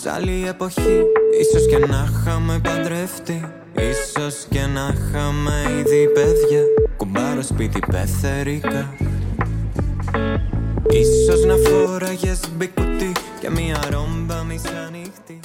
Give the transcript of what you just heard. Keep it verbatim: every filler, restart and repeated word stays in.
Σ' άλλη εποχή, ίσως και να είχαμε παντρευτεί. Ίσως και να είχαμε ήδη παιδιά. Κουμπάρο σπίτι πεθερικά. Ίσως να φόραγες μπικουτί και μια ρόμπα μισανύχτη.